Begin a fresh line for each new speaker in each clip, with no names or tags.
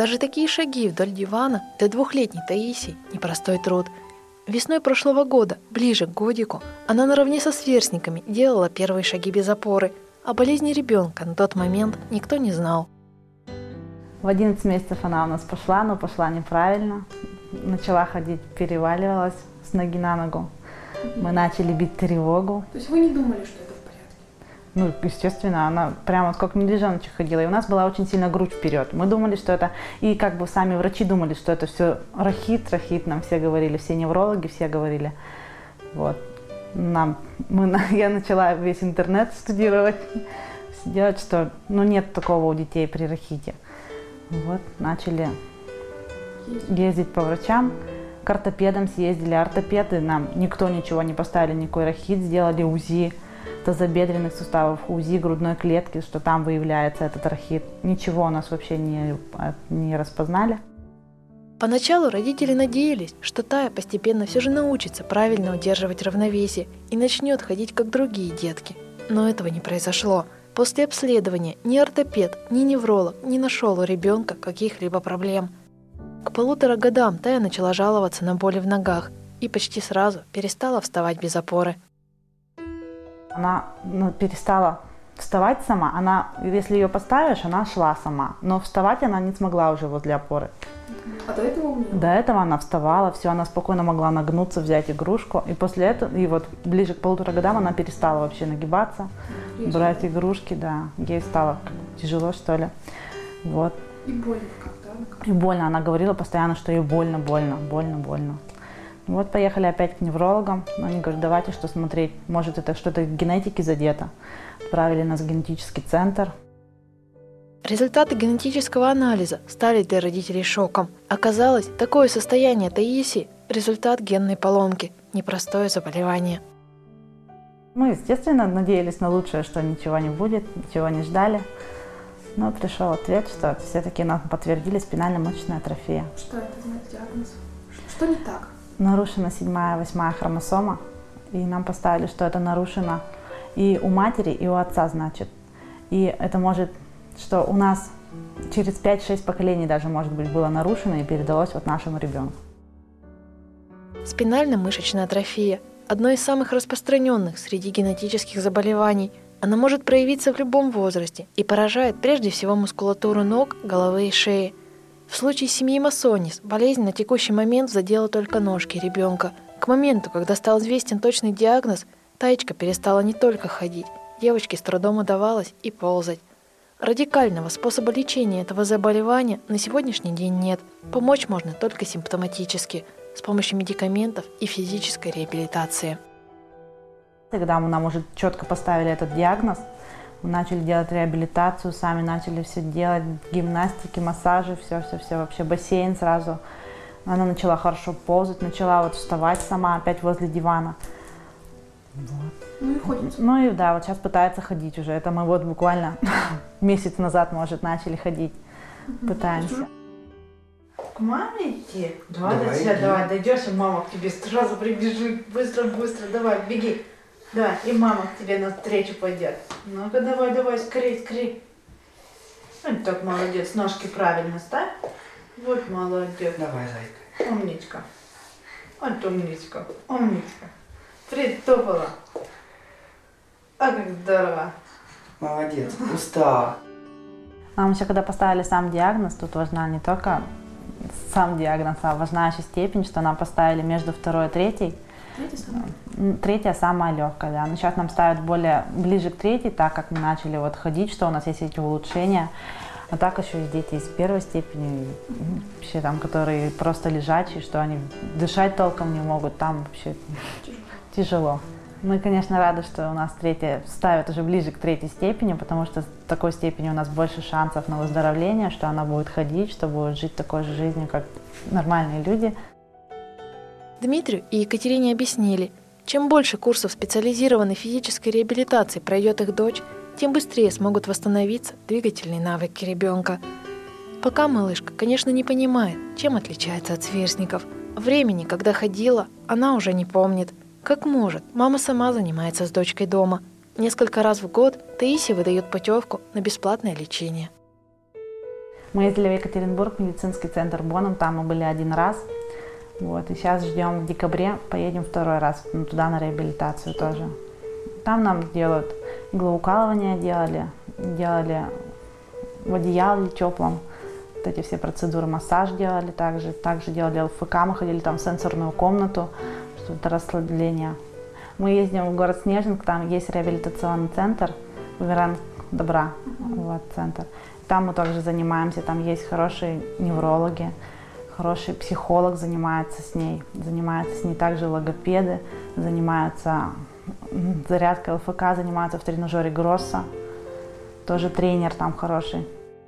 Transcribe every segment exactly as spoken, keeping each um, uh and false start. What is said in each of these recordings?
Даже такие шаги вдоль дивана для двухлетней Таисии – непростой труд. Весной прошлого года, ближе к годику, она наравне со сверстниками делала первые шаги без опоры. О болезни ребенка на тот момент никто не знал.
В одиннадцать месяцев она у нас пошла, но пошла неправильно. Начала ходить, переваливалась с ноги на ногу. Мы начали бить тревогу.
То есть вы не думали, что это в порядке?
Ну, естественно, она прямо как медвежоночек ходила. И у нас была очень сильно грудь вперед. Мы думали, что это... И как бы сами врачи думали, что это все рахит, рахит. Нам все говорили, все неврологи, все говорили. Вот. Нам, мы, я начала весь интернет студировать, делать, что ну, нет такого у детей при рахите. Вот, начали ездить по врачам, к ортопедам съездили. Ортопеды нам никто ничего не поставили, никакой рахит, сделали УЗИ тазобедренных суставов, УЗИ грудной клетки, что там выявляется этот рахит. Ничего у нас вообще не, не распознали.
Поначалу родители надеялись, что Тая постепенно все же научится правильно удерживать равновесие и начнет ходить как другие детки. Но этого не произошло. После обследования ни ортопед, ни невролог не нашел у ребенка каких-либо проблем. К полутора годам Тая начала жаловаться на боли в ногах и почти сразу перестала вставать без опоры.
Она ну, перестала вставать сама. Она, если ее поставишь, она шла сама. Но вставать она не смогла уже возле опоры.
А до этого умела?
До этого она вставала, все, она спокойно могла нагнуться, взять игрушку. И после этого, и вот ближе к полутора годам она перестала вообще нагибаться, Интересно. брать игрушки, да. Ей стало тяжело, что ли. Вот.
И больно как, да?
И больно. Она говорила постоянно, что ей больно, больно, больно, больно. Вот поехали опять к неврологам. Они говорят, давайте что смотреть, может это что-то в генетике задето. Отправили нас в генетический центр.
Результаты генетического анализа стали для родителей шоком. Оказалось, такое состояние Таисии – результат генной поломки, непростое заболевание.
Мы, естественно, надеялись на лучшее, что ничего не будет, ничего не ждали. Но пришел ответ, что все-таки нам подтвердили спинально-мышечная атрофия.
Что это значит диагноз? Что не так?
Нарушена седьмая, восьмая хромосома. И нам поставили, что это нарушено и у матери, и у отца, значит. И это может... что у нас через пять-шесть поколений даже, может быть, было нарушено и передалось вот нашему ребенку.
Спинально-мышечная атрофия – одно из самых распространенных среди генетических заболеваний. Она может проявиться в любом возрасте и поражает прежде всего мускулатуру ног, головы и шеи. В случае семьи Масонис болезнь на текущий момент задела только ножки ребенка. К моменту, когда стал известен точный диагноз, Таечка перестала не только ходить, девочке с трудом удавалось и ползать. Радикального способа лечения этого заболевания на сегодняшний день нет. Помочь можно только симптоматически, с помощью медикаментов и физической реабилитации.
Когда мы нам уже четко поставили этот диагноз, мы начали делать реабилитацию, сами начали все делать, гимнастики, массажи, все-все-все, вообще бассейн сразу. Она начала хорошо ползать, начала вот вставать сама опять возле дивана. Вот.
Ну и ходит.
Ну и да, вот сейчас пытается ходить уже. Это мы вот буквально месяц назад, может, начали ходить. Угу. Пытаемся.
К маме идти? Давай, давай, до тебя, давай, дойдешь, и мама к тебе сразу прибежит. Быстро, быстро, давай, беги. Давай, и мама к тебе навстречу пойдет. Ну-ка, давай, давай, скорей, скорей. Вот так, молодец, ножки правильно ставь. Вот молодец.
Давай, зайка.
Умничка. Вот умничка, умничка. Притопала. А как здорово.
Молодец, устала.
Нам еще когда поставили сам диагноз, тут важна не только сам диагноз, а важна еще степень, что нам поставили между второй и третьей.
Третья самая?
Третья самая легкая, да. Но сейчас нам ставят более ближе к третьей, так как мы начали вот ходить, что у нас есть эти улучшения. А так еще есть дети из первой степени, вообще там, которые просто лежачие, что они дышать толком не могут, там вообще тяжело. тяжело. Мы, конечно, рады, что у нас третья ставят уже ближе к третьей степени, потому что в такой степени у нас больше шансов на выздоровление, что она будет ходить, что будет жить такой же жизнью, как нормальные люди.
Дмитрию и Екатерине объяснили, чем больше курсов специализированной физической реабилитации пройдет их дочь, тем быстрее смогут восстановиться двигательные навыки ребенка. Пока малышка, конечно, не понимает, чем отличается от сверстников. Времени, когда ходила, она уже не помнит. Как может, мама сама занимается с дочкой дома. Несколько раз в год Таисия выдает путевку на бесплатное лечение.
Мы ездили в Екатеринбург, в медицинский центр Бонум, там мы были один раз. Вот, и сейчас ждем в декабре, поедем второй раз ну, туда на реабилитацию тоже. Там нам делают иглоукалывание, делали, делали в одеяле теплом, вот эти все процедуры, массаж делали также, также делали ЛФК, мы ходили там в сенсорную комнату, что-то расслабление. Мы ездим в город Снежинск, там есть реабилитационный центр, Веран Добра, вот центр. Там мы также занимаемся, там есть хорошие неврологи, хороший психолог занимается с ней, занимаются с ней также логопеды, занимаются зарядкой ЛФК, занимаются в тренажере Гросса, тоже тренер там хороший.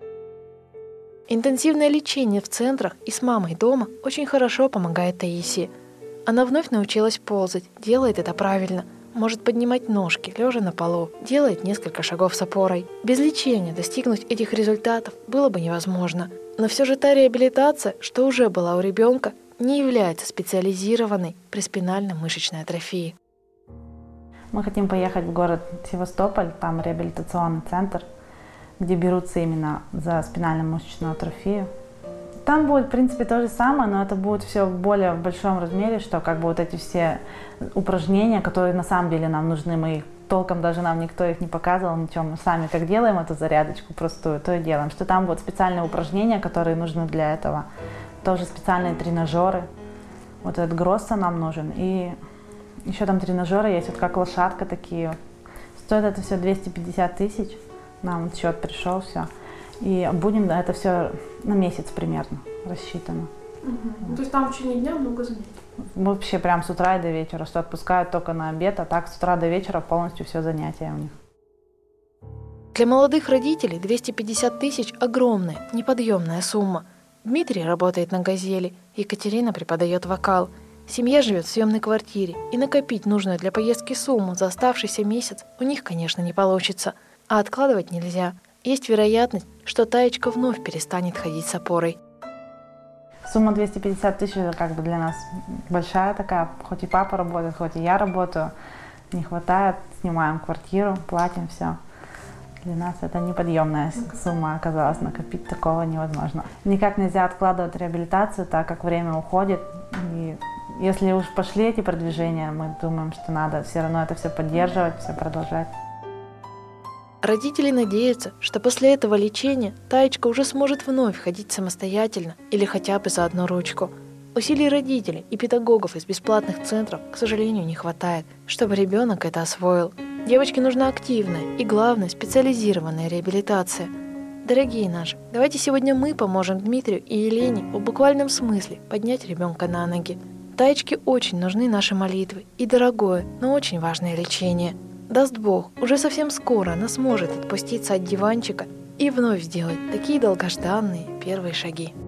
Интенсивное лечение в центрах и с мамой дома очень хорошо помогает Таисии. Она вновь научилась ползать, делает это правильно, может поднимать ножки, лежа на полу, делает несколько шагов с опорой. Без лечения достигнуть этих результатов было бы невозможно. Но все же та реабилитация, что уже была у ребенка, не является специализированной при спинально-мышечной атрофии.
Мы хотим поехать в город Севастополь, там реабилитационный центр, где берутся именно за спинально-мышечную атрофию. Там будет, в принципе, то же самое, но это будет все в более большом размере, что как бы вот эти все упражнения, которые на самом деле нам нужны, мы их толком даже нам никто их не показывал, ничего, мы сами как делаем эту зарядочку простую, то и делаем, что там будут специальные упражнения, которые нужны для этого, тоже специальные тренажеры, вот этот Гросса нам нужен, и еще там тренажеры есть, вот как лошадка такие, стоит это все двести пятьдесят тысяч, нам вот счет пришел, все. И будем, да, это все на месяц примерно рассчитано.
Угу. То есть там в течение дня много занятий?
Вообще прям с утра и до вечера, что отпускают только на обед, а так с утра до вечера полностью все занятия у них.
Для молодых родителей двести пятьдесят тысяч – огромная, неподъемная сумма. Дмитрий работает на «Газели», Екатерина преподает вокал. Семья живет в съемной квартире, и накопить нужную для поездки сумму за оставшийся месяц у них, конечно, не получится. А откладывать нельзя. Есть вероятность, что Таечка вновь перестанет ходить с опорой.
Сумма двести пятьдесят тысяч это как бы для нас большая такая, хоть и папа работает, хоть и я работаю, не хватает, снимаем квартиру, платим, все. Для нас это неподъемная сумма оказалась, накопить такого невозможно. Никак нельзя откладывать реабилитацию, так как время уходит. И если уж пошли эти продвижения, мы думаем, что надо все равно это все поддерживать, все продолжать.
Родители надеются, что после этого лечения Таечка уже сможет вновь ходить самостоятельно или хотя бы за одну ручку. Усилий родителей и педагогов из бесплатных центров, к сожалению, не хватает, чтобы ребенок это освоил. Девочке нужна активная и, главное, специализированная реабилитация. Дорогие наши, давайте сегодня мы поможем Дмитрию и Елене в буквальном смысле поднять ребенка на ноги. Таечке очень нужны наши молитвы и дорогое, но очень важное лечение. Даст Бог, уже совсем скоро она сможет отпуститься от диванчика и вновь сделать такие долгожданные первые шаги.